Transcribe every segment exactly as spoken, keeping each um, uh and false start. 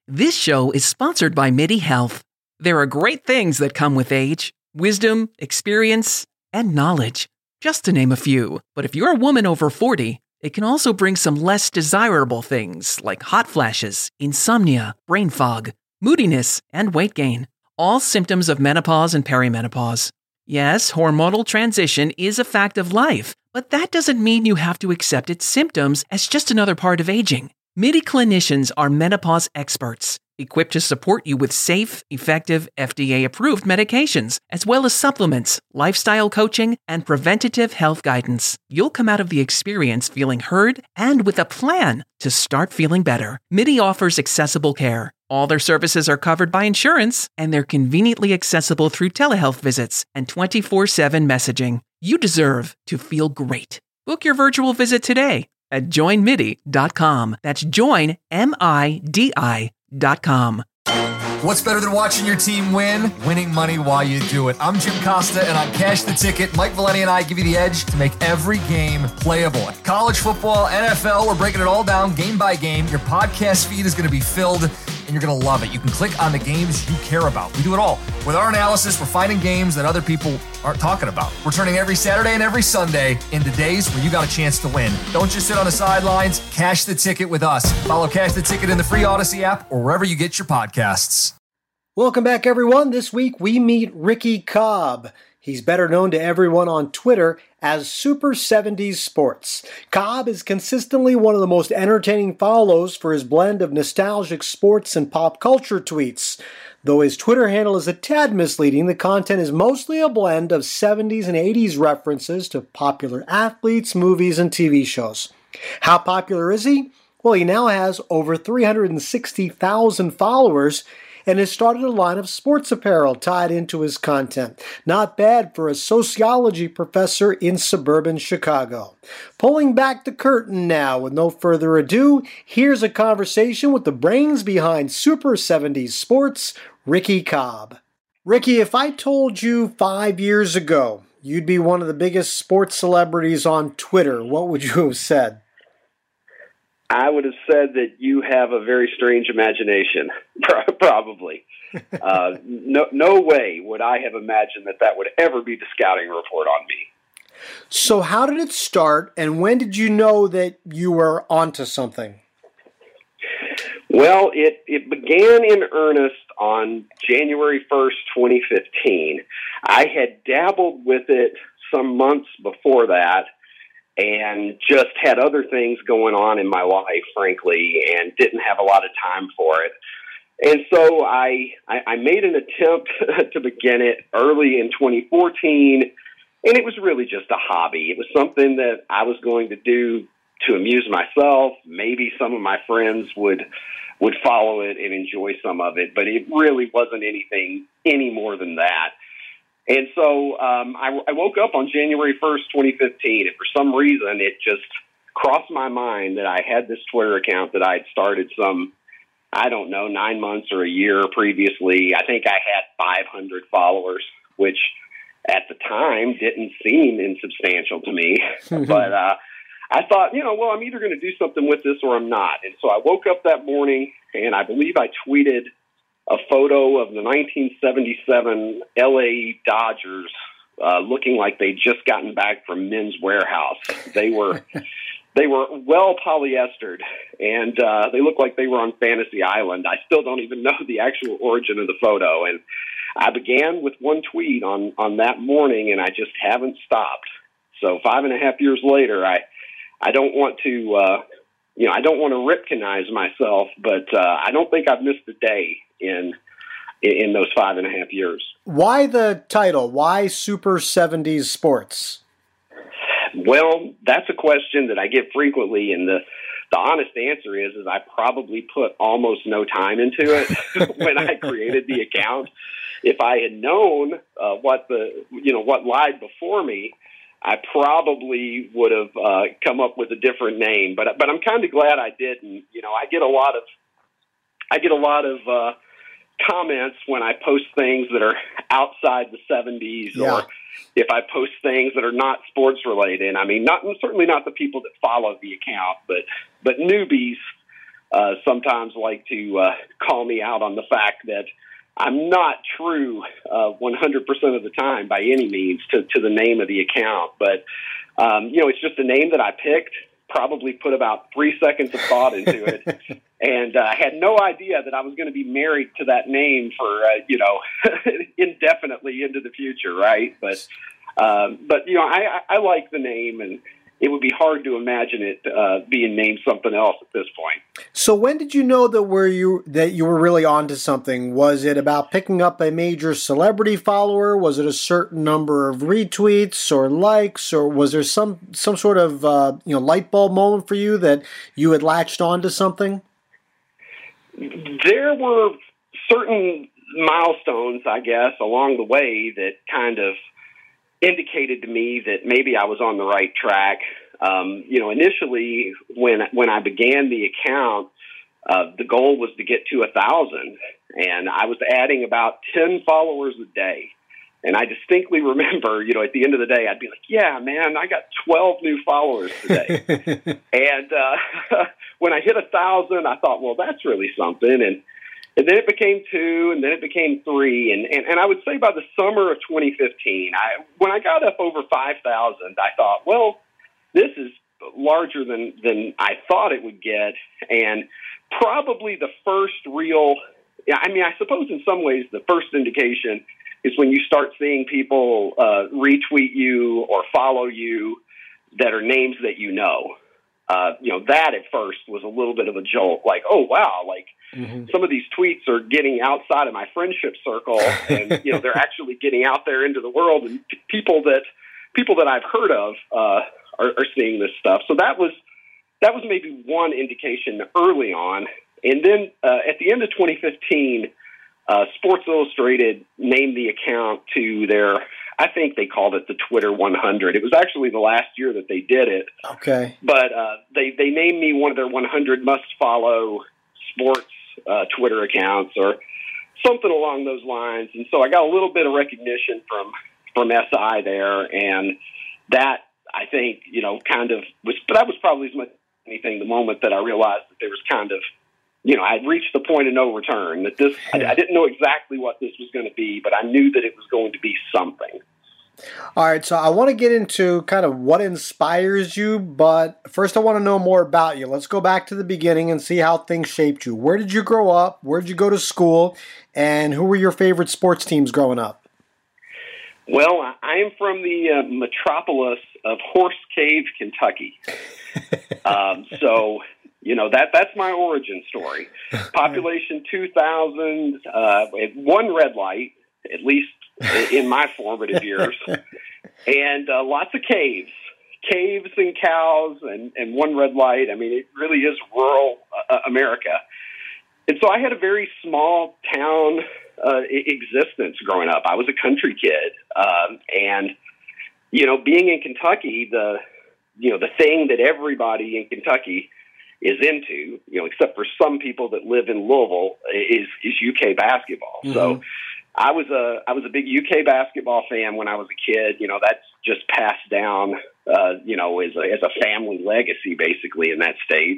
This show is sponsored by MIDI Health. There are great things that come with age: wisdom, experience, and knowledge, just to name a few. But if you're a woman over forty, it can also bring some less desirable things like hot flashes, insomnia, brain fog, moodiness, and weight gain. All symptoms of menopause and perimenopause. Yes, hormonal transition is a fact of life, but that doesn't mean you have to accept its symptoms as just another part of aging. MIDI clinicians are menopause experts, equipped to support you with safe, effective, F D A-approved medications, as well as supplements, lifestyle coaching, and preventative health guidance. You'll come out of the experience feeling heard and with a plan to start feeling better. MIDI offers accessible care. All their services are covered by insurance, and they're conveniently accessible through telehealth visits and twenty-four seven messaging. You deserve to feel great. Book your virtual visit today at join midi dot com. That's join, M I D I dot com. What's better than watching your team win? Winning money while you do it. I'm Jim Costa, and on Cash the Ticket, Mike Valeni and I give you the edge to make every game playable. College football, N F L, we're breaking it all down game by game. Your podcast feed is going to be filled, and you're going to love it. You can click on the games you care about. We do it all. With our analysis, we're finding games that other people aren't talking about. We're turning every Saturday and every Sunday into days where you got a chance to win. Don't just sit on the sidelines. Cash the Ticket with us. Follow Cash the Ticket in the free Odyssey app or wherever you get your podcasts. Welcome back, everyone. This week we meet Ricky Cobb. He's better known to everyone on Twitter as Super seventies Sports. Cobb is consistently one of the most entertaining follows for his blend of nostalgic sports and pop culture tweets. Though his Twitter handle is a tad misleading, the content is mostly a blend of seventies and eighties references to popular athletes, movies, and T V shows. How popular is he? Well, he now has over three hundred sixty thousand followers and has started a line of sports apparel tied into his content. Not bad for a sociology professor in suburban Chicago. Pulling back the curtain now, with no further ado, here's a conversation with the brains behind Super seventies Sports, Ricky Cobb. Ricky, if I told you five years ago you'd be one of the biggest sports celebrities on Twitter, what would you have said? I would have said that you have a very strange imagination, probably. Uh, no, no way would I have imagined that that would ever be the scouting report on me. So how did it start, and when did you know that you were onto something? Well, it, it began in earnest on January first, twenty fifteen. I had dabbled with it some months before that, and just had other things going on in my life, frankly, and didn't have a lot of time for it. And so I, I, I made an attempt to begin it early in twenty fourteen, and it was really just a hobby. It was something that I was going to do to amuse myself. Maybe some of my friends would would follow it and enjoy some of it, but it really wasn't anything any more than that. And so um, I, I woke up on January first, twenty fifteen, and for some reason it just crossed my mind that I had this Twitter account that I had started some, I don't know, nine months or a year previously. I think I had five hundred followers, which at the time didn't seem insubstantial to me. But uh, I thought, you know, well, I'm either going to do something with this or I'm not. And so I woke up that morning, and I believe I tweeted a photo of the nineteen seventy-seven L A Dodgers uh, looking like they'd just gotten back from Men's Warehouse. They were they were well polyestered, and uh, they looked like they were on Fantasy Island. I still don't even know the actual origin of the photo. And I began with one tweet on, on that morning, and I just haven't stopped. So five and a half years later, I I don't want to uh, you know I don't want to Ripkinize myself, but uh, I don't think I've missed a day in in those five and a half years. Why the title? Why Super seventies Sports? Well, that's a question that I get frequently, and the the honest answer is is I probably put almost no time into it when I created the account. If I had known uh, what the you know what lied before me, I probably would have uh, come up with a different name. But but I'm kind of glad I didn't. You know, I get a lot of I get a lot of uh, comments when I post things that are outside the seventies, yeah. or if I post things that are not sports related. I mean, not certainly not the people that follow the account, but but newbies uh, sometimes like to uh, call me out on the fact that I'm not true uh, one hundred percent of the time by any means to, to the name of the account. But, um, you know, it's just a name that I picked, probably put about three seconds of thought into it. And I uh, had no idea that I was going to be married to that name for, uh, you know, indefinitely into the future, right? But, um, but you know, I, I like the name, and it would be hard to imagine it uh, being named something else at this point. So when did you know that were you that you were really onto something? Was it about picking up a major celebrity follower? Was it a certain number of retweets or likes, or was there some some sort of uh, you know light bulb moment for you that you had latched onto something? There were certain milestones, I guess, along the way that kind of indicated to me that maybe I was on the right track. Um, you know, initially when when I began the account, uh, the goal was to get to a thousand, and I was adding about ten followers a day. And I distinctly remember, you know, at the end of the day, I'd be like, yeah, man, I got twelve new followers today. and uh, when I hit a thousand, I thought, well, that's really something. And and then it became two, and then it became three. And, and, and I would say by the summer of twenty fifteen, I, when I got up over five thousand, I thought, well, this is larger than, than I thought it would get. And probably the first real, I mean, I suppose in some ways the first indication is when you start seeing people uh, retweet you or follow you that are names that you know. Uh, you know, that at first was a little bit of a jolt, like, oh, wow, like mm-hmm. some of these tweets are getting outside of my friendship circle, and, you know, they're actually getting out there into the world, and people that people that I've heard of uh, are, are seeing this stuff. So that was that was maybe one indication early on. And then uh, at the end of twenty fifteen, Uh, Sports Illustrated named the account to their, I think they called it the Twitter one hundred. It was actually the last year that they did it. Okay. But uh, they, they named me one of their one hundred must-follow sports uh, Twitter accounts or something along those lines. And so I got a little bit of recognition from, from S I there. And that, I think, you know, kind of was, but that was probably as much as anything the moment that I realized that there was kind of, you know, I'd reached the point of no return, that this, I, I didn't know exactly what this was going to be, but I knew that it was going to be something. All right, so I want to get into kind of what inspires you, but first I want to know more about you. Let's go back to the beginning and see how things shaped you. Where did you grow up? Where did you go to school? And who were your favorite sports teams growing up? Well, I am from the uh, metropolis of Horse Cave, Kentucky. um, so... You know, that that's my origin story. Population two thousand, uh, one red light, at least in my formative years, and uh, lots of caves, caves and cows and, and one red light. I mean, it really is rural uh, America. And so I had a very small town uh, existence growing up. I was a country kid. Um, and, you know, being in Kentucky, the, you know, the thing that everybody in Kentucky is into, you know, except for some people that live in Louisville, is is U K basketball. Mm-hmm. So I was a I was a big U K basketball fan when I was a kid. You know, that's just passed down, uh, you know, as a, as a family legacy, basically, in that state.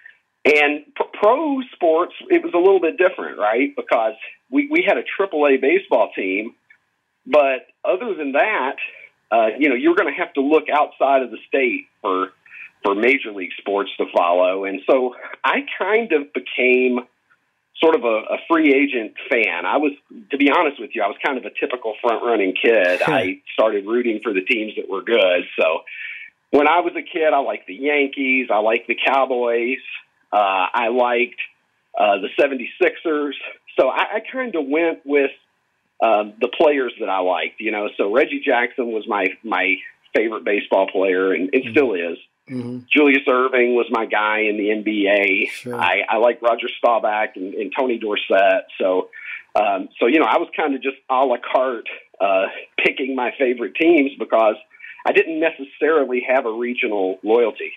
And pro sports, it was a little bit different, right? Because we, we had a triple A baseball team, but other than that, uh, you know, you're going to have to look outside of the state for for major league sports to follow. And so I kind of became sort of a, a free agent fan. I was, to be honest with you, I was kind of a typical front running kid. I started rooting for the teams that were good. So when I was a kid, I liked the Yankees. I liked the Cowboys. Uh, I liked uh, the seventy-sixers. So I, I kind of went with uh, the players that I liked, you know. So Reggie Jackson was my, my favorite baseball player, and it mm-hmm. still is. Mm-hmm. Julius Erving was my guy in the N B A. Sure. I, I like Roger Staubach and, and Tony Dorsett. So, um, so you know, I was kind of just a la carte uh, picking my favorite teams because I didn't necessarily have a regional loyalty.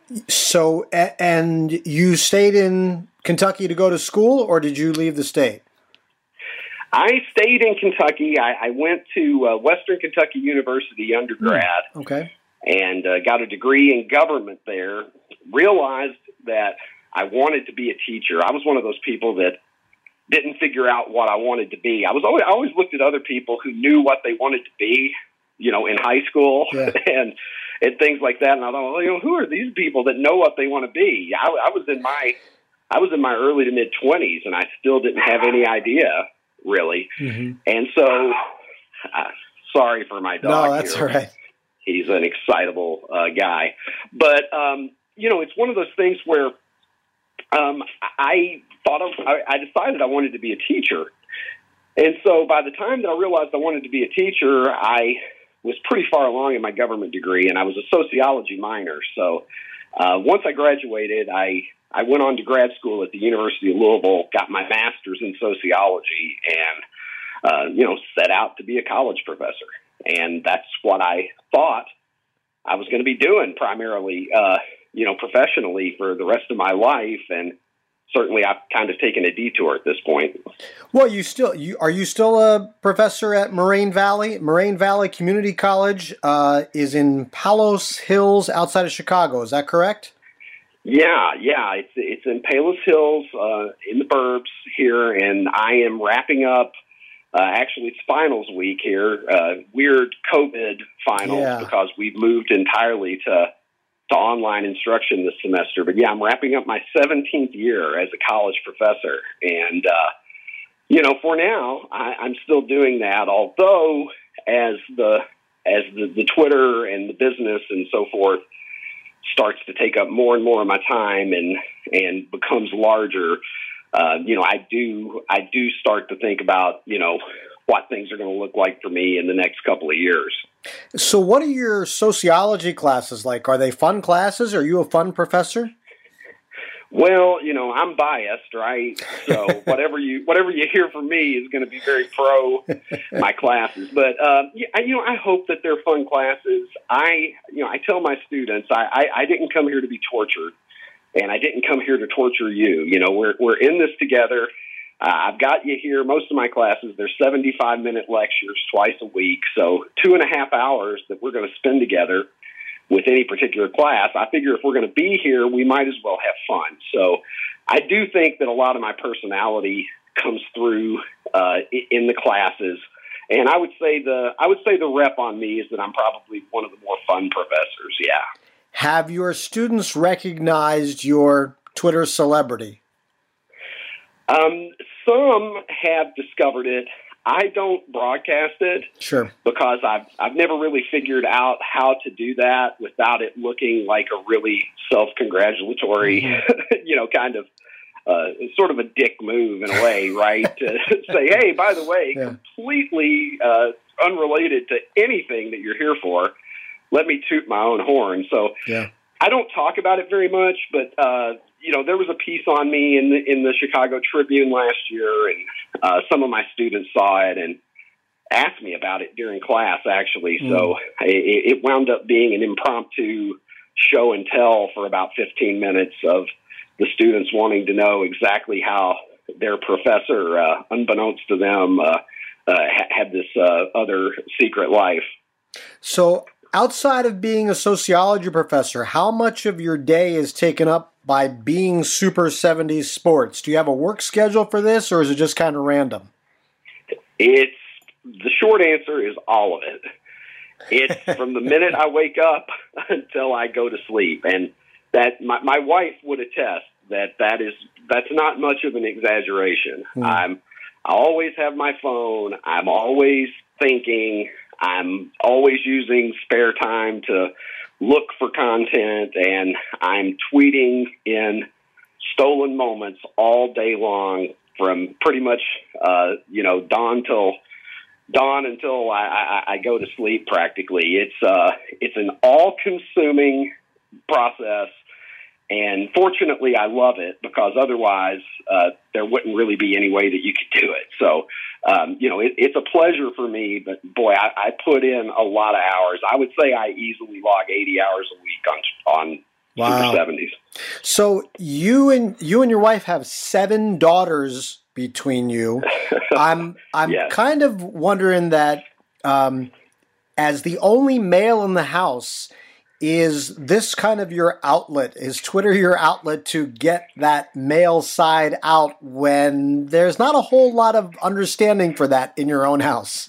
So, and you stayed in Kentucky to go to school, or did you leave the state? I stayed in Kentucky. I, I went to uh, Western Kentucky University undergrad. Mm, okay. And uh, got a degree in government there, realized that I wanted to be a teacher. I was one of those people that didn't figure out what I wanted to be. I was always, I always looked at other people who knew what they wanted to be, you know, in high school yeah. and and things like that. And I thought, well, you know, who are these people that know what they want to be? I, I was in my I was in my early to mid twenties, and I still didn't have any idea really. Mm-hmm. And so, uh, sorry for my dog. No, that's here. all right. He's an excitable uh, guy, but um, you know, it's one of those things where um, I thought of, I, I decided I wanted to be a teacher. And so by the time that I realized I wanted to be a teacher, I was pretty far along in my government degree, and I was a sociology minor. So uh, once I graduated, I, I went on to grad school at the University of Louisville, got my master's in sociology, and, uh, you know, set out to be a college professor. And that's what I thought I was going to be doing primarily, uh, you know, professionally for the rest of my life. And certainly I've kind of taken a detour at this point. Well, you still, you are you still a professor at Moraine Valley? Moraine Valley Community College uh, is in Palos Hills outside of Chicago. Is that correct? Yeah, yeah. It's, it's in Palos Hills uh, in the burbs here. And I am wrapping up Uh, actually, it's finals week here, uh, weird COVID finals yeah. because we've moved entirely to to online instruction this semester. But yeah, I'm wrapping up my seventeenth year as a college professor. And, uh, you know, for now, I, I'm still doing that, although as the as the, the Twitter and the business and so forth starts to take up more and more of my time and, and becomes larger, Uh, you know, I do, I do start to think about, you know, what things are going to look like for me in the next couple of years. So what are your sociology classes like? Are they fun classes? Are you a fun professor? Well, you know, I'm biased, right? So whatever you, whatever you hear from me is going to be very pro my classes. But, uh, yeah, you know, I hope that they're fun classes. I, you know, I tell my students, I, I, I didn't come here to be tortured. And I didn't come here to torture you. You know, we're we're in this together. Uh, I've got you here. Most of my classes, they're seventy-five minute lectures twice a week. So two and a half hours that we're going to spend together with any particular class. I figure if we're going to be here, we might as well have fun. So I do think that a lot of my personality comes through uh, in the classes. And I would say the I would say the rep on me is that I'm probably one of the more fun professors. Yeah. Have your students recognized your Twitter celebrity? Um, some have discovered it. I don't broadcast it. Sure. Because I've I've never really figured out how to do that without it looking like a really self-congratulatory, mm-hmm. you know, kind of uh, sort of a dick move in a way, right? To say, hey, by the way, yeah. completely uh, unrelated to anything that you're here for, let me toot my own horn. So yeah. I don't talk about it very much, but, uh, you know, there was a piece on me in the, in the Chicago Tribune last year, and uh, some of my students saw it and asked me about it during class, actually. Mm. So it, it wound up being an impromptu show and tell for about fifteen minutes of the students wanting to know exactly how their professor, uh, unbeknownst to them, uh, uh, had this uh, other secret life. So outside of being a sociology professor, how much of your day is taken up by being Super seventies Sports? Do you have a work schedule for this, or is it just kind of random? It's the short answer is all of it. It's from the minute I wake up until I go to sleep, and that my, my wife would attest that that is that's not much of an exaggeration. Hmm. I'm I always have my phone. I'm always thinking. I'm always using spare time to look for content, and I'm tweeting in stolen moments all day long from pretty much, uh, you know, dawn till dawn until I, I, I go to sleep practically. It's, uh, it's an all-consuming process, and fortunately I love it because otherwise uh, there wouldn't really be any way that you could do it. So, um, you know, it, it's a pleasure for me, but boy, I, I put in a lot of hours. I would say I easily log eighty hours a week on, on wow. Super seventies. So you and you and your wife have seven daughters between you. I'm, I'm yes. kind of wondering that um, as the only male in the house, Is this kind of your outlet? Is Twitter your outlet to get that male side out when there's not a whole lot of understanding for that in your own house?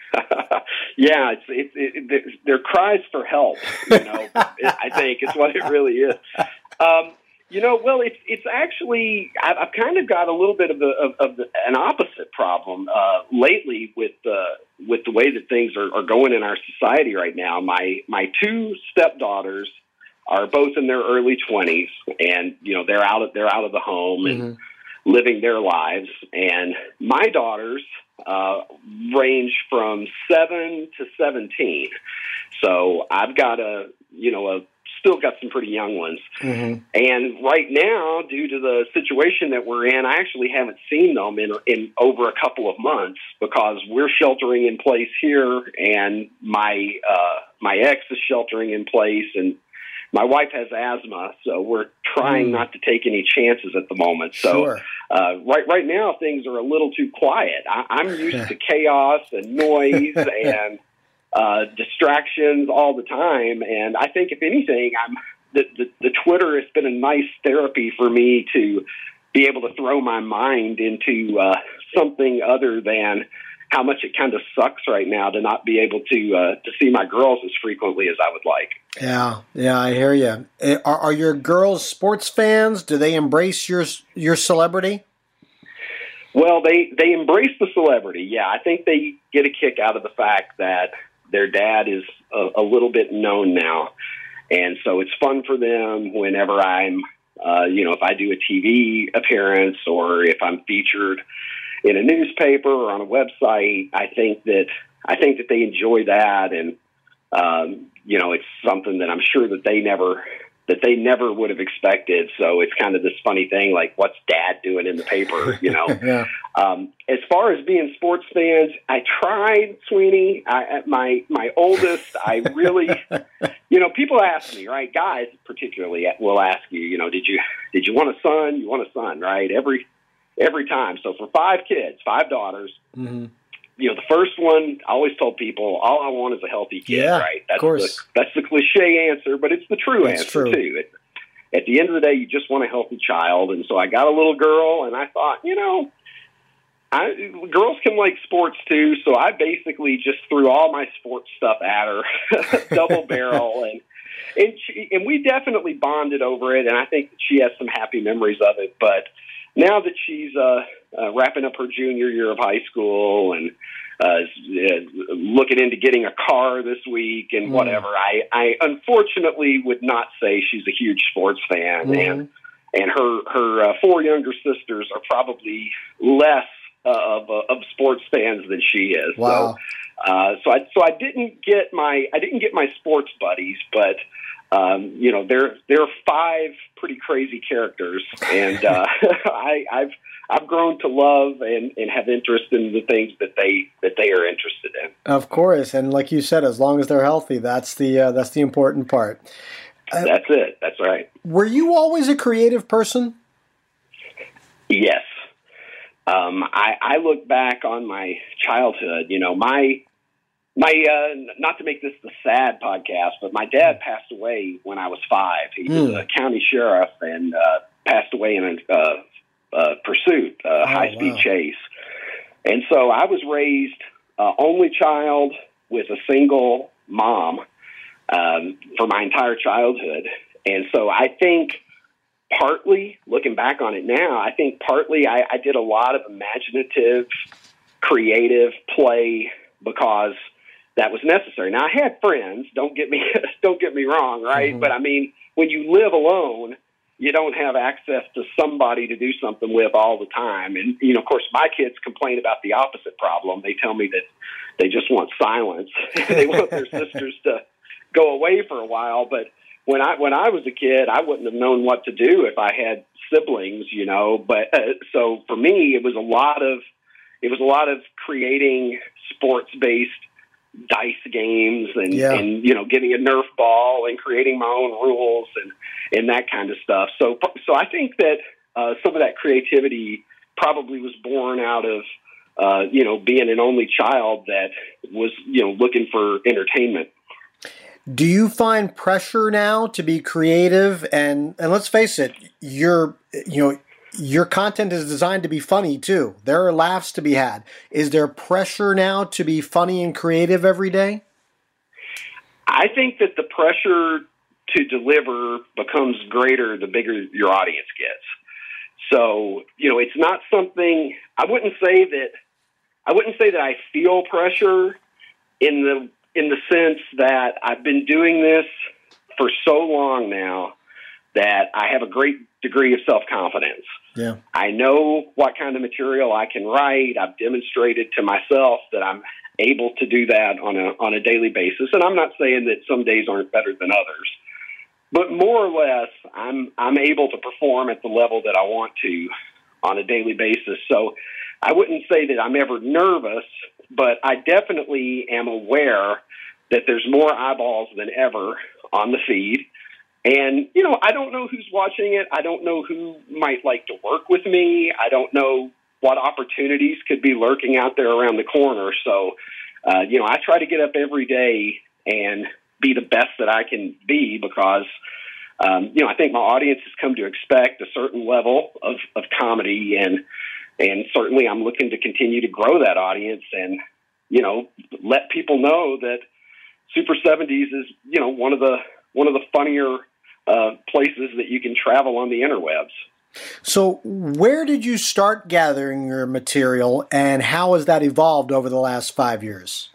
Yeah, it's, it's it, it, they're cries for help. You know, I think it's what it really is. Um, you know, well, it's it's actually I've, I've kind of got a little bit of, a, of, of the, an opposite problem uh, lately with uh, with the way that things are, are going in our society right now. My my two stepdaughters are both in their early twenties, and you know they're out of they're out of the home and mm-hmm. living their lives. And my daughters uh, range from seven to seventeen. So I've got a you know a still got some pretty young ones. Mm-hmm. And right now, due to the situation that we're in, I actually haven't seen them in, in over a couple of months because we're sheltering in place here, and my uh, my ex is sheltering in place, and my wife has asthma, so we're trying mm. not to take any chances at the moment. So sure. uh, right right now, things are a little too quiet. I, I'm used to chaos and noise and Uh, distractions all the time, and I think if anything, I'm the, the the Twitter has been a nice therapy for me to be able to throw my mind into uh, something other than how much it kind of sucks right now to not be able to uh, to see my girls as frequently as I would like. Yeah, yeah, I hear you. Are, are your girls sports fans? Do they embrace your your celebrity? Well, they they embrace the celebrity. Yeah, I think they get a kick out of the fact that their dad is a, a little bit known now. And so it's fun for them whenever I'm, uh, you know, if I do a T V appearance or if I'm featured in a newspaper or on a website, I think that, I think that they enjoy that. And, um, you know, it's something that I'm sure that they never, that they never would have expected. So it's kind of this funny thing, like what's dad doing in the paper, you know? yeah. Um, as far as being sports fans, I tried, Sweeney. I, my my oldest, I really, you know, people ask me, right? Guys, particularly, will ask you, you know, did you did you want a son? You want a son, right? Every every time. So for five kids, five daughters, mm-hmm. you know, the first one, I always told people, all I want is a healthy kid, yeah, right? That's of course. The, that's the cliche answer, but it's the true that's answer true. too. It, at the end of the day, you just want a healthy child, and so I got a little girl, and I thought, you know. I, girls can like sports too, so I basically just threw all my sports stuff at her, double barrel, and and, she, and we definitely bonded over it, and I think that she has some happy memories of it. But now that she's uh, uh, wrapping up her junior year of high school and uh, looking into getting a car this week and whatever, mm. I, I unfortunately would not say she's a huge sports fan, mm. and and her her uh, four younger sisters are probably less Uh, of uh, of sports fans than she is. Wow. So, uh, so I so I didn't get my I didn't get my sports buddies, but um, you know they're they're five pretty crazy characters, and uh, I, I've I've grown to love and, and have interest in the things that they that they are interested in. Of course, and like you said, as long as they're healthy, that's the uh, that's the important part. Uh, that's it. That's right. Were you always a creative person? Yes. Um, I, I look back on my childhood, you know, my, my, uh, not to make this the sad podcast, but my dad passed away when I was five. He mm. was a county sheriff and, uh, passed away in a, uh, uh, pursuit, a uh, oh, high speed wow. chase. And so I was raised, uh, only child with a single mom, um, for my entire childhood. And so I think, partly, looking back on it now, I think partly I, I did a lot of imaginative, creative play because that was necessary. Now I had friends. Don't get me don't get me wrong, right? Mm-hmm. But I mean, when you live alone, you don't have access to somebody to do something with all the time. And you know, of course, my kids complain about the opposite problem. They tell me that they just want silence. They want their sisters to go away for a while, but. When I when I was a kid, I wouldn't have known what to do if I had siblings, you know. But uh, so for me, it was a lot of it was a lot of creating sports based dice games and, yeah. and you know getting a Nerf ball and creating my own rules and, and that kind of stuff. So so I think that uh, some of that creativity probably was born out of uh, you know being an only child that was you know looking for entertainment. Do you find pressure now to be creative? And and let's face it, your you know your content is designed to be funny too. There are laughs to be had. Is there pressure now to be funny and creative every day? I think that the pressure to deliver becomes greater the bigger your audience gets. So, you know, it's not something, I wouldn't say that, I wouldn't say that I feel pressure in the, in the sense that I've been doing this for so long now that I have a great degree of self-confidence. Yeah. I know what kind of material I can write. I've demonstrated to myself that I'm able to do that on a, on a daily basis. And I'm not saying that some days aren't better than others. But more or less, I'm I'm able to perform at the level that I want to on a daily basis. So I wouldn't say that I'm ever nervous, but I definitely am aware that there's more eyeballs than ever on the feed. And, you know, I don't know who's watching it. I don't know who might like to work with me. I don't know what opportunities could be lurking out there around the corner. So, uh, you know, I try to get up every day and be the best that I can be because, um, you know, I think my audience has come to expect a certain level of, of comedy, and and certainly I'm looking to continue to grow that audience and, you know, let people know that Super seventies is, you know, one of the one of the funnier uh, places that you can travel on the interwebs. So where did you start gathering your material, and how has that evolved over the last five years?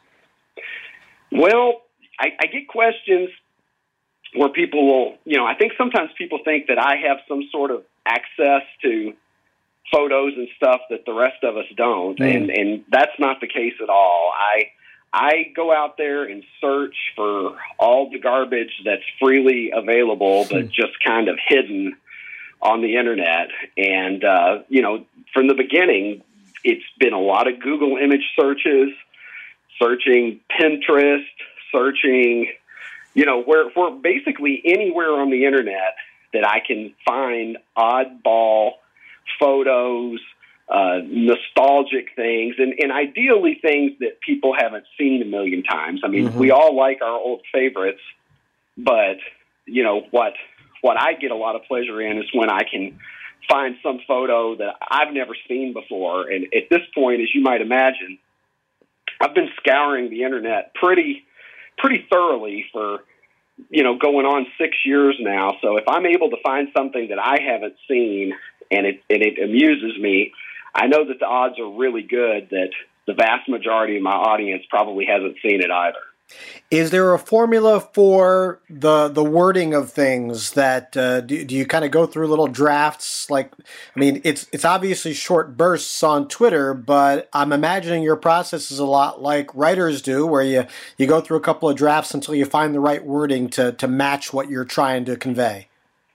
Well, I, I get questions where people will, you know, I think sometimes people think that I have some sort of access to photos and stuff that the rest of us don't. Mm. And, and that's not the case at all. I, I go out there and search for all the garbage that's freely available, but just kind of hidden on the internet. And, uh, you know, from the beginning, it's been a lot of Google image searches, searching Pinterest, searching, you know, where for basically anywhere on the internet that I can find oddball photos, uh, nostalgic things, and, and ideally things that people haven't seen a million times. I mean, mm-hmm. we all like our old favorites, but, you know, what what I get a lot of pleasure in is when I can find some photo that I've never seen before. And at this point, as you might imagine, I've been scouring the internet pretty pretty thoroughly for, you know, going on six years now. So if I'm able to find something that I haven't seen and it, and it amuses me, I know that the odds are really good that the vast majority of my audience probably hasn't seen it either. Is there a formula for the the wording of things that uh, do, do you kind of go through little drafts? Like, I mean, it's it's obviously short bursts on Twitter, but I'm imagining your process is a lot like writers do, where you, you go through a couple of drafts until you find the right wording to, to match what you're trying to convey.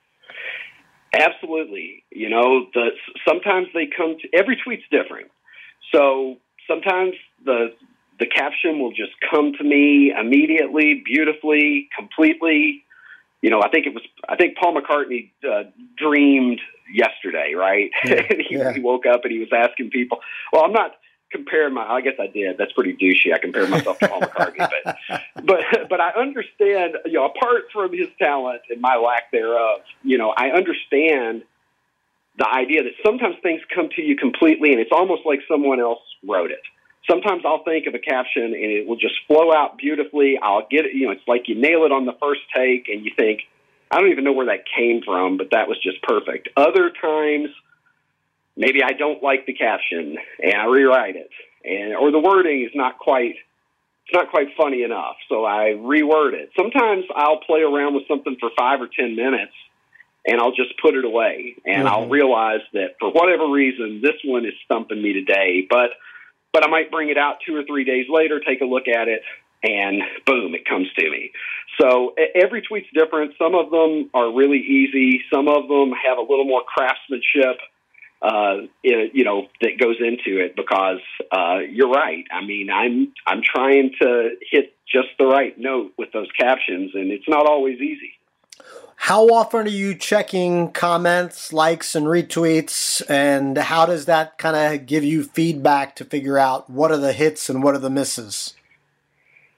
Absolutely. You know, the, sometimes they come to, every tweet's different. So sometimes the The caption will just come to me immediately, beautifully, completely. You know, I think it was, I think Paul McCartney uh, dreamed yesterday, right? Yeah, he, yeah. he woke up and he was asking people, well, I'm not comparing my, I guess I did. That's pretty douchey. I compared myself to Paul McCartney, but, but, but I understand, you know, apart from his talent and my lack thereof, you know, I understand the idea that sometimes things come to you completely and it's almost like someone else wrote it. Sometimes I'll think of a caption and it will just flow out beautifully. I'll get it, you know, it's like you nail it on the first take and you think, I don't even know where that came from, but that was just perfect. Other times, maybe I don't like the caption and I rewrite it, and or the wording is not quite, it's not quite funny enough, so I reword it. Sometimes I'll play around with something for five or ten minutes and I'll just put it away, and mm-hmm. I'll realize that for whatever reason, this one is stumping me today, but But I might bring it out two or three days later, take a look at it, and boom, it comes to me. So every tweet's different. Some of them are really easy. Some of them have a little more craftsmanship, uh, you know, that goes into it because uh, you're right. I mean, I'm I'm trying to hit just the right note with those captions, and it's not always easy. How often are you checking comments, likes, and retweets, and how does that kind of give you feedback to figure out what are the hits and what are the misses?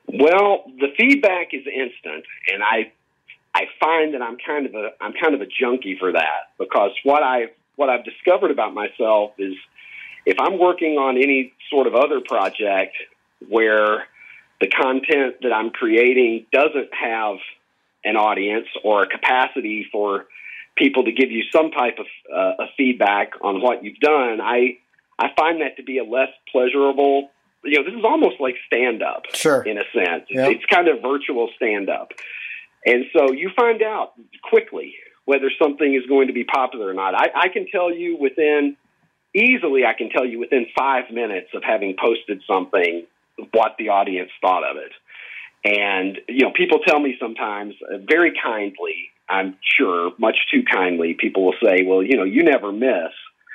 Well, the feedback is instant, and I I find that I'm kind of a I'm kind of a junkie for that, because what I what I've discovered about myself is if I'm working on any sort of other project where the content that I'm creating doesn't have an audience or a capacity for people to give you some type of uh, feedback on what you've done, I I find that to be a less pleasurable. You know, this is almost like stand-up, sure, in a sense. Yep. It's kind of virtual stand-up. And so you find out quickly whether something is going to be popular or not. I, I can tell you within, easily I can tell you within five minutes of having posted something what the audience thought of it. And, you know, people tell me sometimes, uh, very kindly, I'm sure, much too kindly, people will say, well, you know, you never miss.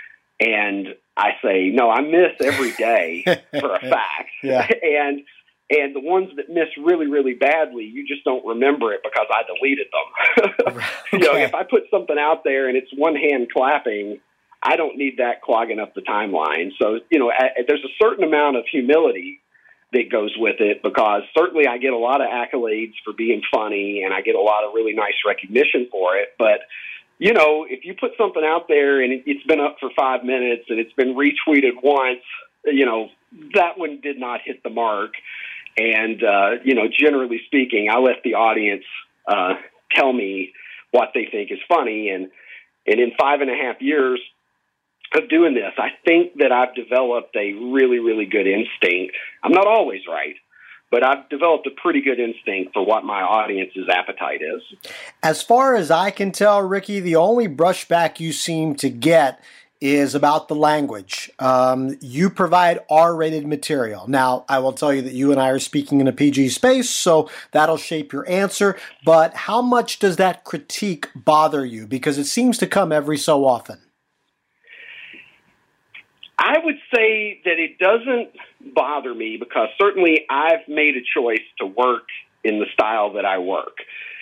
And I say, no, I miss every day for a fact. Yeah. And and the ones that miss really, really badly, you just don't remember it because I deleted them. Okay. You know, if I put something out there and it's one hand clapping, I don't need that clogging up the timeline. So, you know, I, there's a certain amount of humility that goes with it, because certainly I get a lot of accolades for being funny and I get a lot of really nice recognition for it. But, you know, if you put something out there and it, it's been up for five minutes and it's been retweeted once, you know, that one did not hit the mark. And, uh, you know, generally speaking, I let the audience uh, tell me what they think is funny. And, and in five and a half years of doing this, I think that I've developed a really, really good instinct. I'm not always right, but I've developed a pretty good instinct for what my audience's appetite is. As far as I can tell, Ricky, the only brushback you seem to get is about the language. Um, you provide R-rated material. Now, I will tell you that you and I are speaking in a P G space, so that'll shape your answer. But how much does that critique bother you? Because it seems to come every so often. I would say that it doesn't bother me, because certainly I've made a choice to work in the style that I work.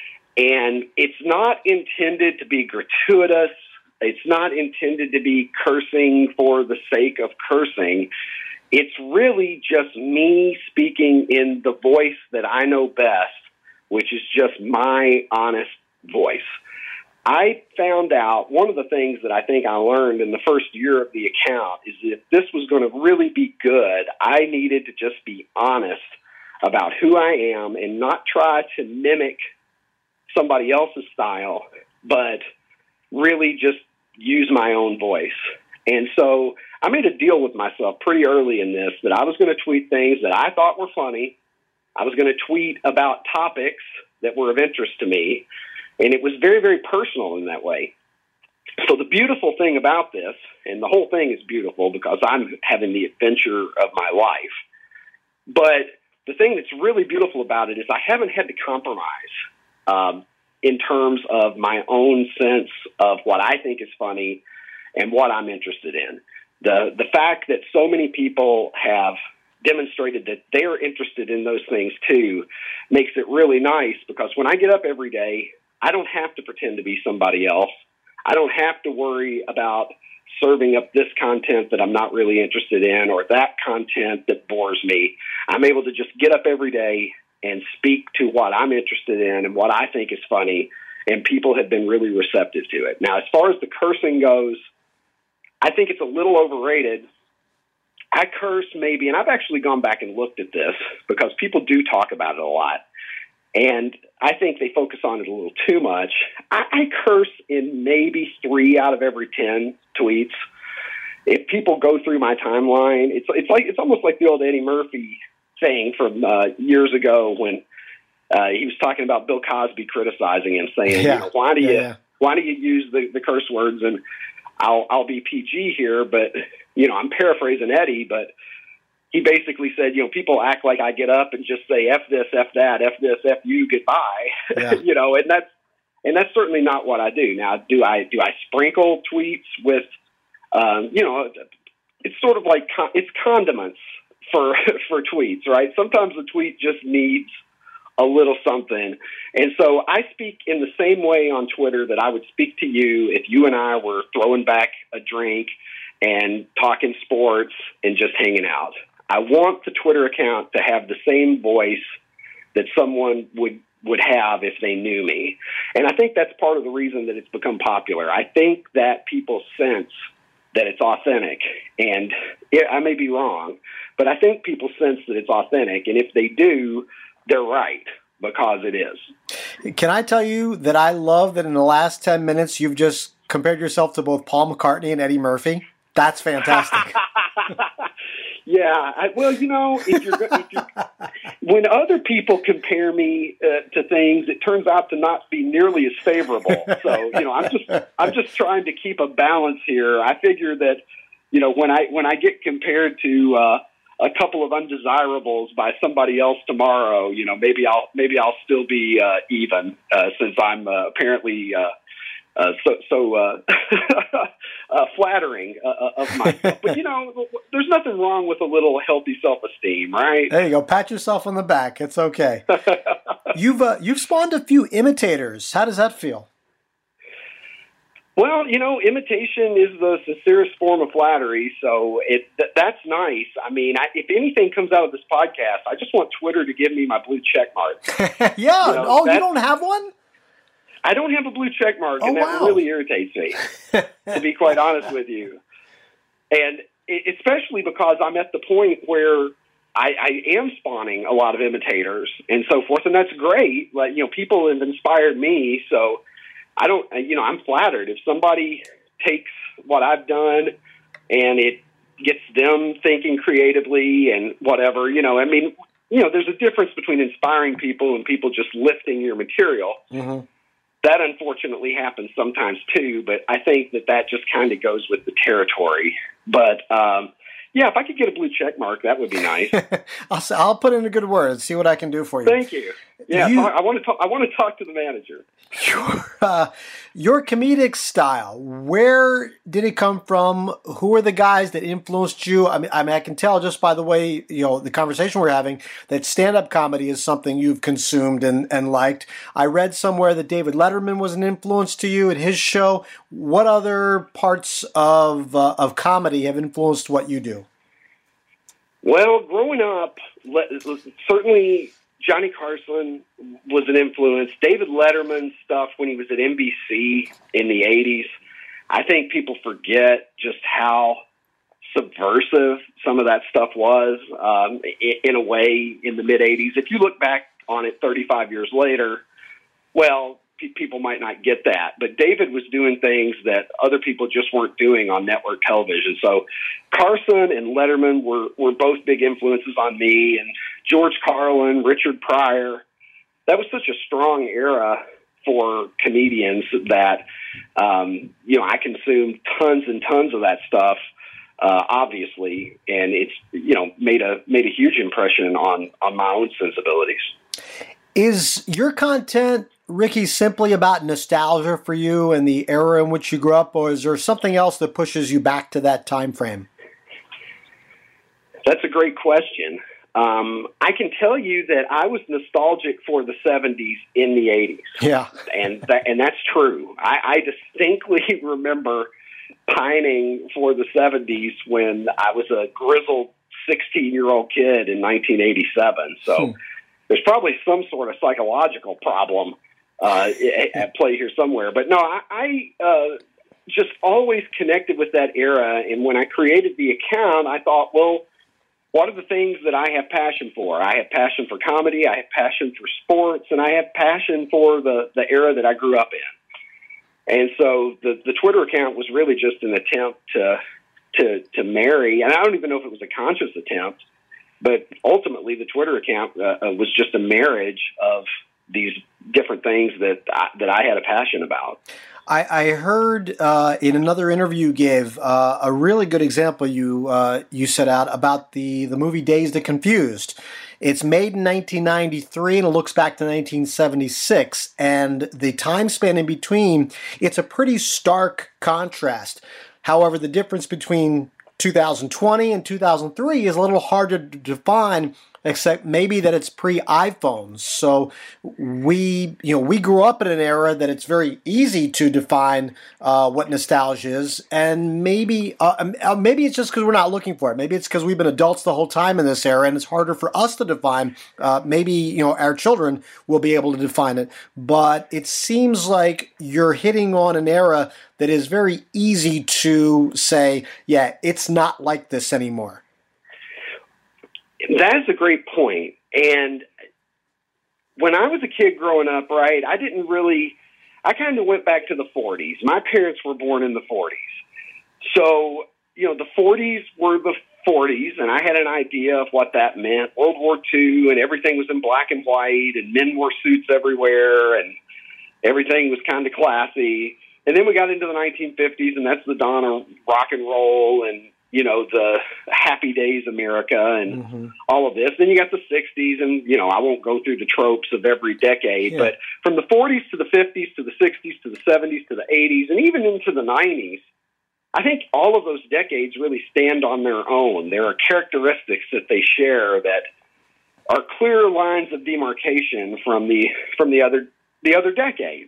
And it's not intended to be gratuitous. It's not intended to be cursing for the sake of cursing. It's really just me speaking in the voice that I know best, which is just my honest voice. I found out one of the things that I think I learned in the first year of the account is that if this was going to really be good, I needed to just be honest about who I am and not try to mimic somebody else's style, but really just use my own voice. And so I made a deal with myself pretty early in this that I was going to tweet things that I thought were funny. I was going to tweet about topics that were of interest to me. And it was very, very personal in that way. So the beautiful thing about this, and the whole thing is beautiful because I'm having the adventure of my life, but the thing that's really beautiful about it is I haven't had to compromise um, in terms of my own sense of what I think is funny and what I'm interested in. The the fact that so many people have demonstrated that they're interested in those things too makes it really nice, because when I get up every day, I don't have to pretend to be somebody else. I don't have to worry about serving up this content that I'm not really interested in or that content that bores me. I'm able to just get up every day and speak to what I'm interested in and what I think is funny, and people have been really receptive to it. Now, as far as the cursing goes, I think it's a little overrated. I curse maybe, and I've actually gone back and looked at this because people do talk about it a lot, and I think they focus on it a little too much. I, I curse in maybe three out of every ten tweets. If people go through my timeline, it's it's like it's almost like the old Eddie Murphy thing from uh, years ago when uh, he was talking about Bill Cosby criticizing him, saying, yeah. you know, "Why do you yeah. why do you use the, the curse words?" And I'll I'll be P G here, but you know, I'm paraphrasing Eddie, but he basically said, you know, people act like I get up and just say F this, F that, F this, F you, goodbye. Yeah. You know, and that's and that's certainly not what I do. Now, do I do I sprinkle tweets with, um, you know, it's sort of like con- it's condiments for for tweets, right? Sometimes the tweet just needs a little something. And so I speak in the same way on Twitter that I would speak to you if you and I were throwing back a drink and talking sports and just hanging out. I want the Twitter account to have the same voice that someone would would have if they knew me. And I think that's part of the reason that it's become popular. I think that people sense that it's authentic, and it, I may be wrong, but I think people sense that it's authentic, and if they do, they're right, because it is. Can I tell you that I love that in the last ten minutes you've just compared yourself to both Paul McCartney and Eddie Murphy? That's fantastic. Yeah, I, well, you know, if you're, if you're when other people compare me uh, to things, it turns out to not be nearly as favorable. So, you know, I'm just I'm just trying to keep a balance here. I figure that, you know, when I when I get compared to uh, a couple of undesirables by somebody else tomorrow, you know, maybe I'll maybe I'll still be uh, even uh, since I'm uh, apparently. Uh, Uh, so so uh, uh, flattering uh, of myself. But, you know, there's nothing wrong with a little healthy self-esteem, right? There you go. Pat yourself on the back. It's okay. you've uh, you've spawned a few imitators. How does that feel? Well, you know, imitation is the sincerest form of flattery, so it th- that's nice. I mean, I, if anything comes out of this podcast, I just want Twitter to give me my blue check mark. yeah. You know, oh, you don't have one? I don't have a blue check mark, oh, and that wow. really irritates me, to be quite honest with you. And it, especially because I'm at the point where I, I am spawning a lot of imitators and so forth, and that's great. Like, you know, people have inspired me, so I don't, you know, I'm flattered. If somebody takes what I've done and it gets them thinking creatively and whatever, you know, I mean, you know, there's a difference between inspiring people and people just lifting your material. Mm-hmm. That unfortunately happens sometimes too, but I think that that just kind of goes with the territory. But um, yeah, if I could get a blue check mark, that would be nice. I'll, I'll put in a good word and see what I can do for you. Thank you. Yeah, you, I want to talk. I want to talk to the manager. Your, uh, your comedic style, where did it come from? Who are the guys that influenced you? I mean, I mean, I can tell just by the way, you know, the conversation we're having that stand-up comedy is something you've consumed and, and liked. I read somewhere that David Letterman was an influence to you at his show. What other parts of uh, of comedy have influenced what you do? Well, growing up, certainly Johnny Carson was an influence. David Letterman's stuff when he was at N B C in the eighties, I think people forget just how subversive some of that stuff was um, in a way in the mid-eighties. If you look back on it thirty-five years later, well, people might not get that. But David was doing things that other people just weren't doing on network television. So Carson and Letterman were, were both big influences on me, and George Carlin, Richard Pryor. That was such a strong era for comedians that, um, you know, I consumed tons and tons of that stuff, uh, obviously, and it's, you know, made a made a huge impression on, on my own sensibilities. Is your content, Ricky, simply about nostalgia for you and the era in which you grew up, or is there something else that pushes you back to that time frame? That's a great question. Um, I can tell you that I was nostalgic for the seventies in the eighties. Yeah. And that, and that's true. I, I distinctly remember pining for the seventies when I was a grizzled sixteen-year-old kid in nineteen eighty-seven. So hmm. there's probably some sort of psychological problem uh, at play here somewhere. But no, I, I uh, just always connected with that era. And when I created the account, I thought, well, what are the things that I have passion for? I have passion for comedy, I have passion for sports, and I have passion for the, the era that I grew up in. And so the, the Twitter account was really just an attempt to, to, to marry, and I don't even know if it was a conscious attempt, but ultimately the Twitter account uh, was just a marriage of these different things that I, that I had a passion about. I, I heard uh, in another interview you gave uh, a really good example you uh, you set out about the, the movie Dazed and Confused. It's made in nineteen ninety-three and it looks back to nineteen seventy-six, and the time span in between, it's a pretty stark contrast. However, the difference between two thousand twenty and two thousand three is a little harder to define except maybe that it's pre-iPhones. So we, you know, we grew up in an era that it's very easy to define uh, what nostalgia is, and maybe uh, maybe it's just because we're not looking for it. Maybe it's because we've been adults the whole time in this era, and it's harder for us to define. Uh, maybe, you know, our children will be able to define it, but it seems like you're hitting on an era that is very easy to say, yeah, it's not like this anymore. That is a great point. And when I was a kid growing up, right, I didn't really, I kind of went back to the forties. My parents were born in the forties. So, you know, the forties were the forties, and I had an idea of what that meant. World War Two, and everything was in black and white, and men wore suits everywhere, and everything was kind of classy. And then we got into the nineteen fifties, and that's the dawn of rock and roll and, you know, the Happy Days America and mm-hmm. all of this. Then you got the sixties, and, you know, I won't go through the tropes of every decade, yeah. but from the forties to the fifties to the sixties to the seventies to the eighties and even into the nineties, I think all of those decades really stand on their own. There are characteristics that they share that are clear lines of demarcation from the from the other the other decades.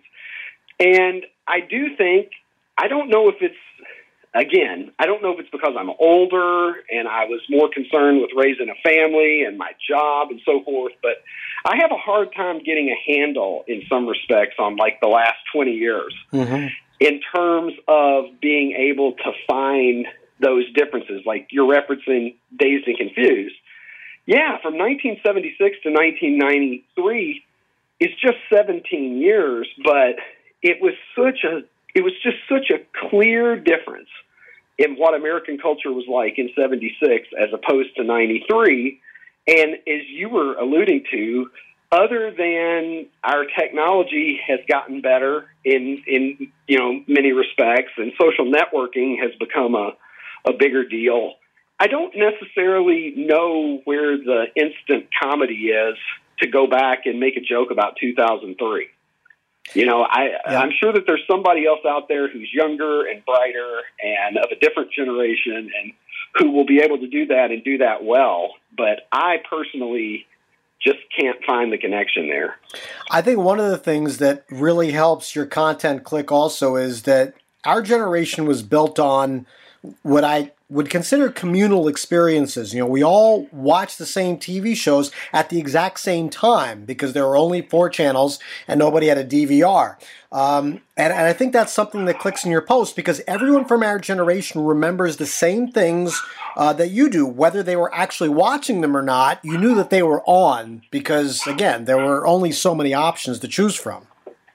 And I do think, I don't know if it's, Again, I don't know if it's because I'm older and I was more concerned with raising a family and my job and so forth, but I have a hard time getting a handle in some respects on like the last twenty years mm-hmm. in terms of being able to find those differences. Like you're referencing Dazed and Confused. Yeah, from nineteen seventy-six to nineteen ninety-three, it's just seventeen years, but it was such a, it was just such a clear difference in what American culture was like in seventy-six as opposed to ninety-three. And as you were alluding to, other than our technology has gotten better in, in you know, many respects, and social networking has become a, a bigger deal, I don't necessarily know where the instant comedy is to go back and make a joke about two thousand three. You know, I, yeah. I'm sure that there's somebody else out there who's younger and brighter and of a different generation and who will be able to do that and do that well. But I personally just can't find the connection there. I think one of the things that really helps your content click also is that our generation was built on what I would consider communal experiences. You know, we all watched the same T V shows at the exact same time because there were only four channels and nobody had a D V R. Um, and, and I think that's something that clicks in your post because everyone from our generation remembers the same things uh, that you do, whether they were actually watching them or not. You knew that they were on because, again, there were only so many options to choose from.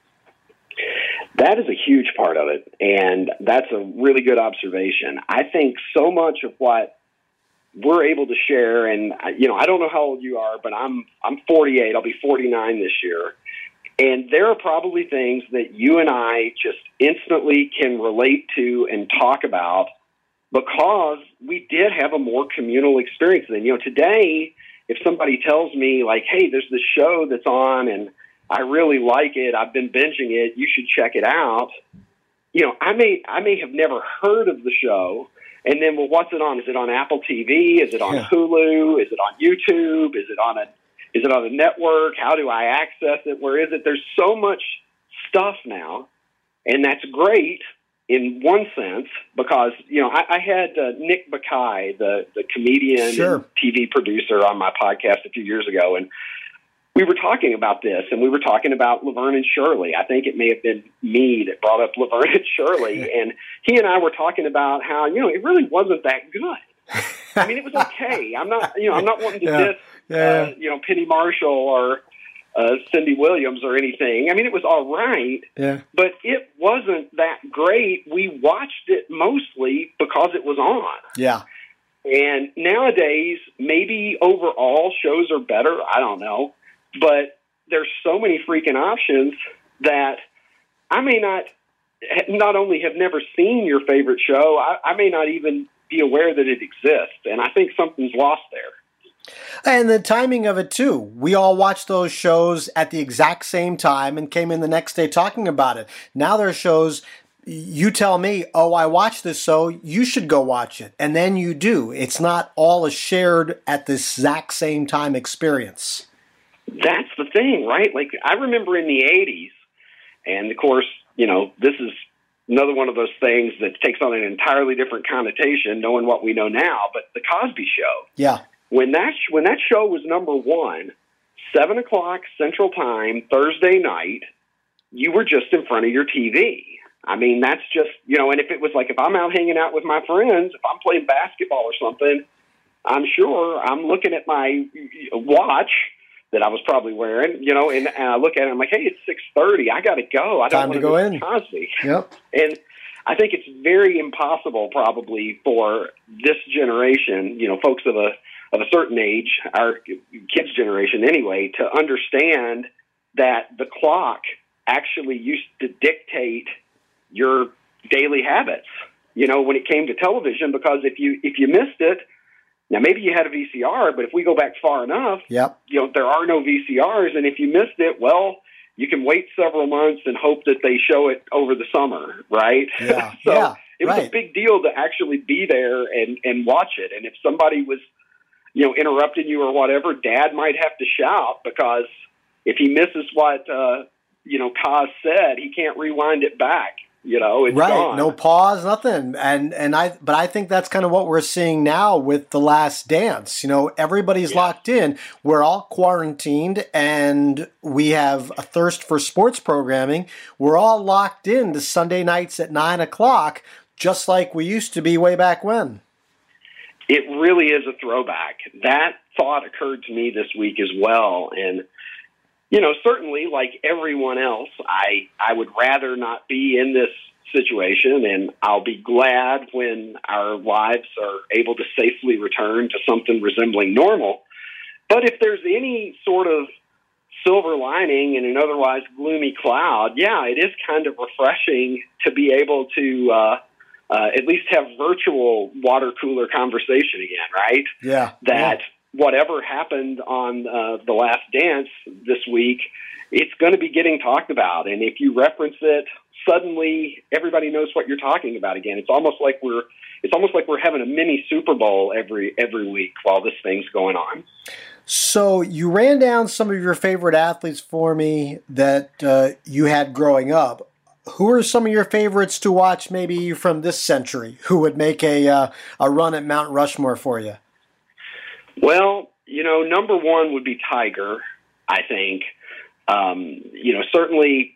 That is a huge part of it, and that's a really good observation. I think so much of what we're able to share, and you know, I don't know how old you are, but I'm I'm forty-eight. I'll be forty-nine this year, and there are probably things that you and I just instantly can relate to and talk about because we did have a more communal experience then. You know, today, if somebody tells me like, "Hey, there's this show that's on," and I really like it, I've been binging it, you should check it out. You know, I may I may have never heard of the show, and then, well, what's it on? Is it on Apple T V? Is it on yeah. Hulu? Is it on YouTube? Is it on a is it on a network? How do I access it? Where is it? There's so much stuff now, and that's great in one sense because, you know, I, I had uh, Nick Bakay, the, the comedian sure. and T V producer, on my podcast a few years ago, and we were talking about this, and we were talking about Laverne and Shirley. I think it may have been me that brought up Laverne and Shirley, and he and I were talking about how, you know, it really wasn't that good. I mean, it was okay. I'm not, you know, I'm not wanting to yeah. diss, yeah. uh, you know, Penny Marshall or uh, Cindy Williams or anything. I mean, it was all right, yeah. but it wasn't that great. We watched it mostly because it was on. Yeah. And nowadays, maybe overall shows are better. I don't know. But there's so many freaking options that I may not, not only have never seen your favorite show, I, I may not even be aware that it exists. And I think something's lost there. And the timing of it, too. We all watched those shows at the exact same time and came in the next day talking about it. Now there are shows you tell me, oh, I watched this, so you should go watch it. And then you do. It's not all a shared at the exact same time experience. That's the thing, right? Like, I remember in the eighties, and of course, you know, this is another one of those things that takes on an entirely different connotation, knowing what we know now, but The Cosby Show. Yeah. When that, when that show was number one, seven o'clock Central Time, Thursday night, you were just in front of your T V. I mean, that's just, you know, and if it was like, if I'm out hanging out with my friends, if I'm playing basketball or something, I'm sure I'm looking at my watch that I was probably wearing, you know, and, and I look at it, I'm like, hey, it's six thirty. I got to go. I don't Time to want go to in. Cosby. Yep. And I think it's very impossible probably for this generation, you know, folks of a, of a certain age, our kids' generation anyway, to understand that the clock actually used to dictate your daily habits, you know, when it came to television, because if you, if you missed it, now maybe you had a V C R, but if we go back far enough, yep. you know, there are no V C Rs. And if you missed it, well, you can wait several months and hope that they show it over the summer. Right. Yeah. so yeah, it was right. a big deal to actually be there and, and watch it. And if somebody was, you know, interrupting you or whatever, Dad might have to shout, because if he misses what, uh, you know, Kaz said, he can't rewind it back. You know, it's right. gone. No pause, nothing. And and I, but I think that's kind of what we're seeing now with The Last Dance. You know, everybody's Yeah. locked in. We're all quarantined, and we have a thirst for sports programming. We're all locked in to Sunday nights at nine o'clock, just like we used to be way back when. It really is a throwback. That thought occurred to me this week as well, and you know, certainly, like everyone else, I, I would rather not be in this situation, and I'll be glad when our lives are able to safely return to something resembling normal. But if there's any sort of silver lining in an otherwise gloomy cloud, yeah, it is kind of refreshing to be able to uh, uh, at least have virtual water cooler conversation again, right? Yeah. That... Yeah. Whatever happened on uh, The Last Dance this week, it's going to be getting talked about. And if you reference it, suddenly everybody knows what you're talking about again. It's almost like we're it's almost like we're having a mini Super Bowl every every week while this thing's going on. So you ran down some of your favorite athletes for me that uh, you had growing up. Who are some of your favorites to watch maybe from this century who would make a uh, a run at Mount Rushmore for you? Well, you know, number one would be Tiger, I think. Um, you know, certainly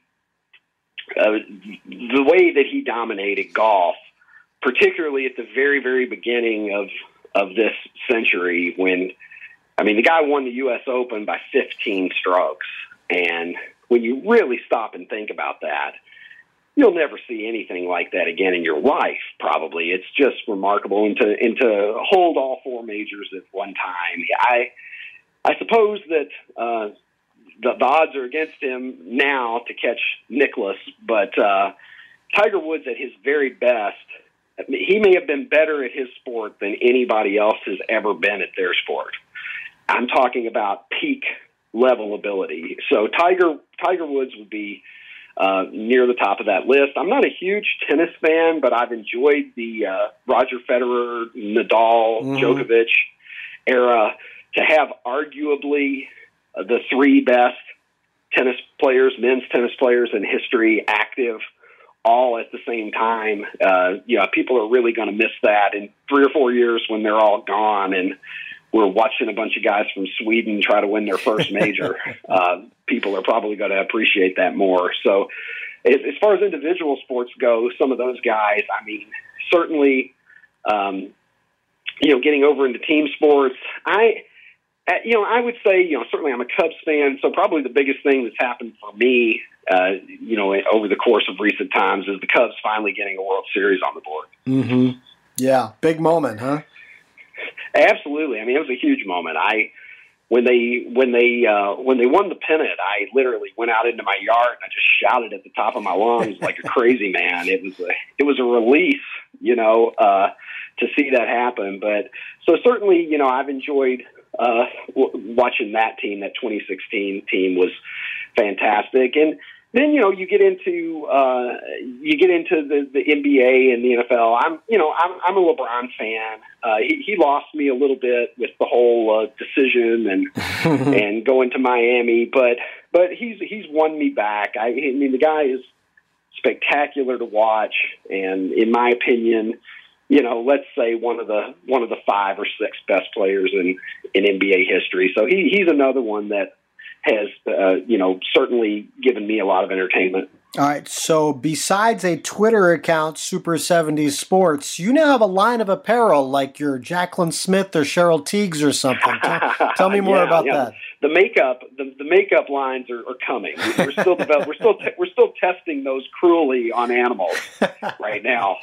uh, the way that he dominated golf, particularly at the very, very beginning of, of this century when, I mean, the guy won the U S Open by fifteen strokes. And when you really stop and think about that, you'll never see anything like that again in your life, probably. It's just remarkable. And to, and to hold all four majors at one time, I I suppose that uh, the, the odds are against him now to catch Nicklaus, but uh, Tiger Woods at his very best, he may have been better at his sport than anybody else has ever been at their sport. I'm talking about peak level ability. So Tiger Tiger Woods would be Uh, near the top of that list. I'm not a huge tennis fan, but I've enjoyed the uh, Roger Federer, Nadal, mm-hmm. Djokovic era. To have arguably uh, the three best tennis players, men's tennis players in history active all at the same time, uh, you know, people are really going to miss that in three or four years when they're all gone and we're watching a bunch of guys from Sweden try to win their first major. uh, people are probably going to appreciate that more. So as, as far as individual sports go, some of those guys, I mean, certainly, um, you know, getting over into team sports, I, uh, you know, I would say, you know, certainly I'm a Cubs fan. So probably the biggest thing that's happened for me, uh, you know, over the course of recent times is the Cubs finally getting a World Series on the board. Mm-hmm. Yeah. Big moment, huh? Absolutely. I mean, it was a huge moment. I, when they, when they, uh, when they won the pennant, I literally went out into my yard and I just shouted at the top of my lungs like a crazy man. It was a, it was a release, you know, uh, to see that happen. But so certainly, you know, I've enjoyed, uh, w- watching that team. That twenty sixteen team was fantastic. And, then, you know, you get into uh, you get into the, the N B A and the N F L. I'm, you know, I'm, I'm a LeBron fan. Uh, he, he lost me a little bit with the whole uh, decision and and going to Miami, but but he's he's won me back. I, I mean, the guy is spectacular to watch, and in my opinion, you know, let's say one of the one of the five or six best players in, in N B A history. So he he's another one that has, uh, you know, certainly given me a lot of entertainment. All right, so besides a Twitter account, Super seventies Sports, you now have a line of apparel like your Jacqueline Smith or Cheryl Tiegs or something. Tell, tell me more yeah, about yeah. that. The makeup, the, the makeup lines are, are coming. We're still develop, we're still te- we're still testing those cruelly on animals right now.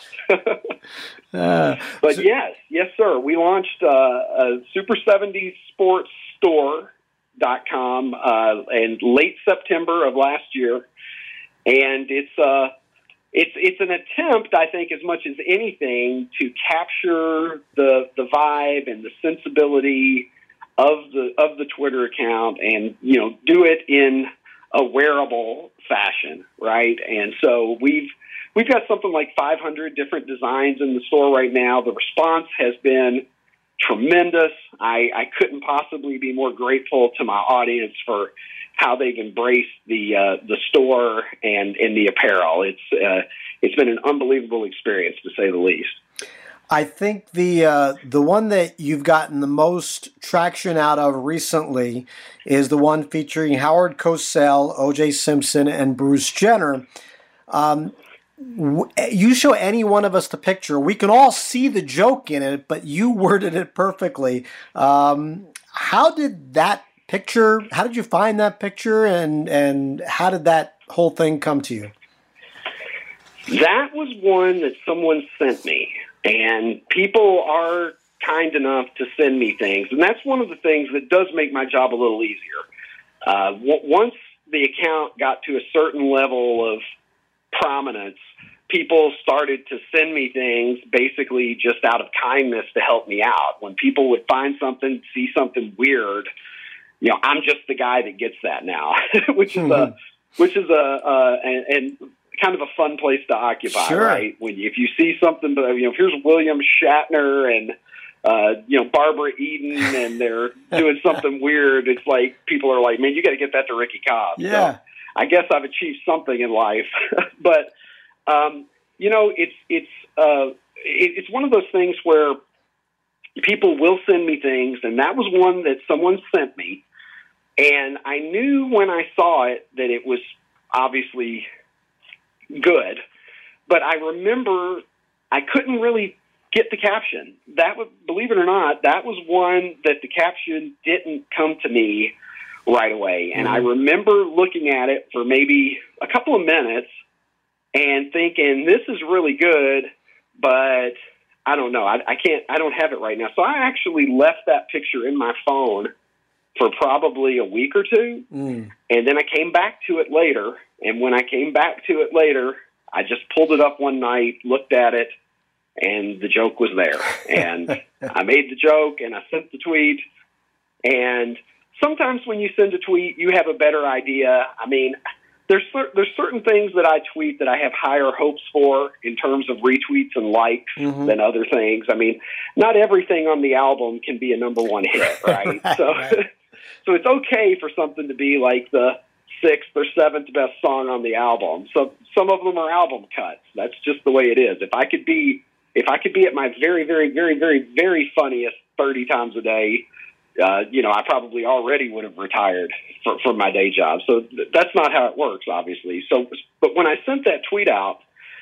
uh, but so, yes, yes, sir. We launched uh, a Super seventies Sports store dot com uh, in late September of last year, and it's uh it's it's an attempt, I think, as much as anything, to capture the the vibe and the sensibility of the of the Twitter account, and you know, do it in a wearable fashion, right? And so we've we've got something like five hundred different designs in the store right now. The response has been tremendous. I, I couldn't possibly be more grateful to my audience for how they've embraced the uh, the store and, and the apparel. It's uh, it's been an unbelievable experience, to say the least. I think the uh, the one that you've gotten the most traction out of recently is the one featuring Howard Cosell, O J Simpson, and Bruce Jenner. Um, You show any one of us the picture, we can all see the joke in it, but you worded it perfectly. Um, how did that picture, how did you find that picture, and, and how did that whole thing come to you? That was one that someone sent me, and people are kind enough to send me things, and that's one of the things that does make my job a little easier. Uh, w- once the account got to a certain level of prominence, people started to send me things basically just out of kindness to help me out. When people would find something, see something weird, you know, I'm just the guy that gets that now, which is a, which is a, uh, and, and kind of a fun place to occupy, sure. right? When you, if you see something, but you know, if here's William Shatner and, uh, you know, Barbara Eden, and they're doing something weird, it's like, people are like, man, you got to get that to Ricky Cobb. Yeah. So I guess I've achieved something in life, but, Um, you know, it's it's uh, it, it's one of those things where people will send me things, and that was one that someone sent me, and I knew when I saw it that it was obviously good, but I remember I couldn't really get the caption. That was, believe it or not, that was one that the caption didn't come to me right away, and mm-hmm. I remember looking at it for maybe a couple of minutes and thinking, this is really good, but I don't know. I, I can't, I don't have it right now. So I actually left that picture in my phone for probably a week or two. Mm. And then I came back to it later. And when I came back to it later, I just pulled it up one night, looked at it, and the joke was there. And I made the joke and I sent the tweet. And sometimes when you send a tweet, you have a better idea. I mean, There's there's certain things that I tweet that I have higher hopes for in terms of retweets and likes mm-hmm. than other things. I mean, not everything on the album can be a number one hit, right? right so, right. so it's okay for something to be like the sixth or seventh best song on the album. So some of them are album cuts. That's just the way it is. If I could be if I could be at my very, very, very, very, very funniest thirty times a day, Uh, you know, I probably already would have retired for, from my day job. So th- that's not how it works, obviously. So, but when I sent that tweet out,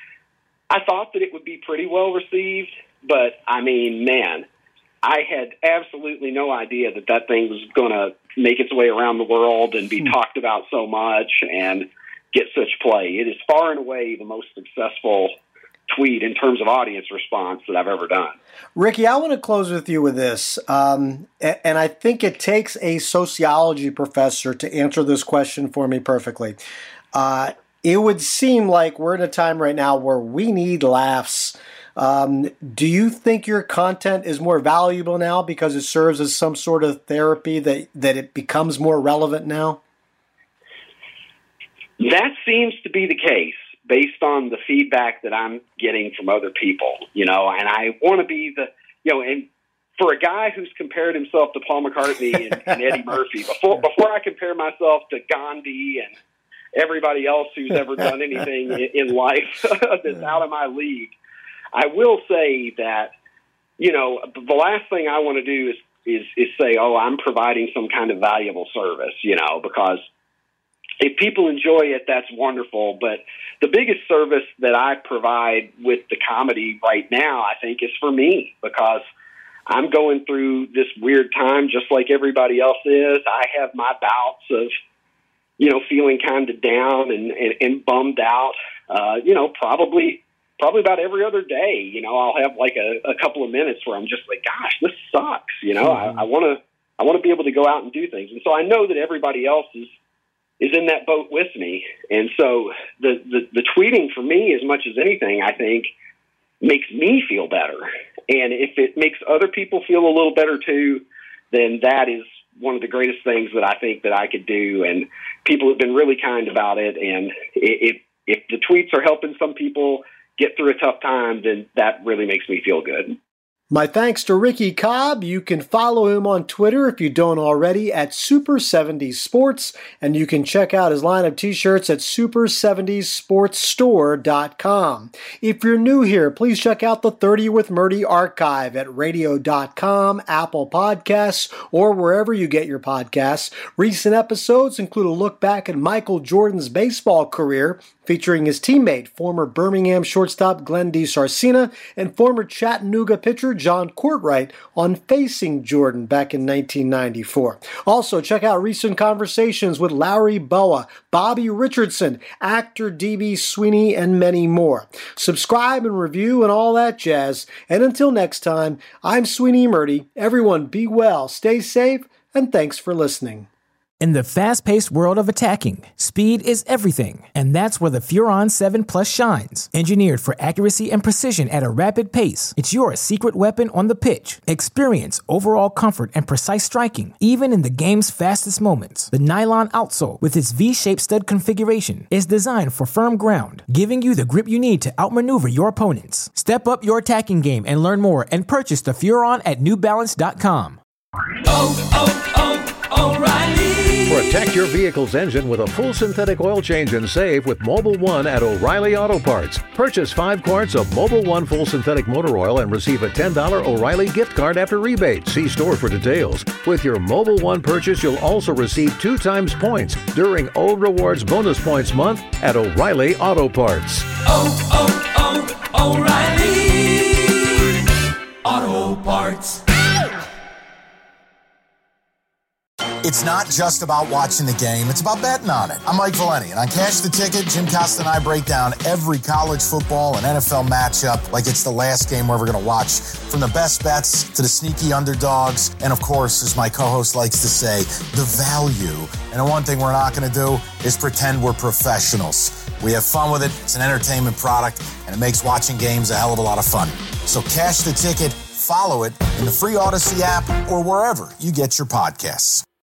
I thought that it would be pretty well received. But I mean, man, I had absolutely no idea that that thing was going to make its way around the world and be talked about so much and get such play. It is far and away the most successful tweet in terms of audience response that I've ever done. Ricky, I want to close with you with this. Um, and I think it takes a sociology professor to answer this question for me perfectly. Uh, it would seem like we're in a time right now where we need laughs. Um, do you think your content is more valuable now because it serves as some sort of therapy that, that it becomes more relevant now? That seems to be the case based on the feedback that I'm getting from other people, you know, and I want to be the, you know, and for a guy who's compared himself to Paul McCartney and, and Eddie Murphy, before before I compare myself to Gandhi and everybody else who's ever done anything in, in life that's out of my league, I will say that, you know, the last thing I want to do is, is, is say, oh, I'm providing some kind of valuable service, you know, because if people enjoy it, that's wonderful. But the biggest service that I provide with the comedy right now, I think, is for me, because I'm going through this weird time just like everybody else is. I have my bouts of, you know, feeling kind of down and, and, and bummed out, uh, you know, probably probably about every other day. You know, I'll have like a, a couple of minutes where I'm just like, gosh, this sucks. You know, mm-hmm. I want to I want to be able to go out and do things. And so I know that everybody else is is in that boat with me. And so the, the, the tweeting for me, as much as anything, I think, makes me feel better. And if it makes other people feel a little better too, then that is one of the greatest things that I think that I could do. And people have been really kind about it. And if, if the tweets are helping some people get through a tough time, then that really makes me feel good. My thanks to Ricky Cobb. You can follow him on Twitter if you don't already at Super seventies Sports, and you can check out his line of t-shirts at super seventies sports store dot com. If you're new here, please check out the thirty with Murdy archive at radio dot com, Apple Podcasts, or wherever you get your podcasts. Recent episodes include a look back at Michael Jordan's baseball career, featuring his teammate, former Birmingham shortstop Glenn DeSarcina, and former Chattanooga pitcher John Courtwright on facing Jordan back in nineteen ninety-four. Also, check out recent conversations with Larry Boa, Bobby Richardson, actor D B Sweeney, and many more. Subscribe and review and all that jazz. And until next time, I'm Sweeney Murdy. Everyone be well, stay safe, and thanks for listening. In the fast-paced world of attacking, speed is everything, and that's where the Furon seven Plus shines. Engineered for accuracy and precision at a rapid pace, it's your secret weapon on the pitch. Experience overall comfort and precise striking, even in the game's fastest moments. The nylon outsole, with its V-shaped stud configuration, is designed for firm ground, giving you the grip you need to outmaneuver your opponents. Step up your attacking game and learn more, and purchase the Furon at new balance dot com. Oh, oh, oh, O'Reilly. Protect your vehicle's engine with a full synthetic oil change and save with Mobil one at O'Reilly Auto Parts. Purchase five quarts of Mobil one full synthetic motor oil and receive a ten dollars O'Reilly gift card after rebate. See store for details. With your Mobil one purchase, you'll also receive two times points during O Rewards Bonus Points Month at O'Reilly Auto Parts. Oh, oh, oh, O'Reilly Auto Parts. It's not just about watching the game, it's about betting on it. I'm Mike Valeni, and on Cash the Ticket, Jim Costa and I break down every college football and N F L matchup like it's the last game we're ever going to watch, from the best bets to the sneaky underdogs, and of course, as my co-host likes to say, the value. And the one thing we're not going to do is pretend we're professionals. We have fun with it, it's an entertainment product, and it makes watching games a hell of a lot of fun. So Cash the Ticket, follow it in the free Odyssey app or wherever you get your podcasts.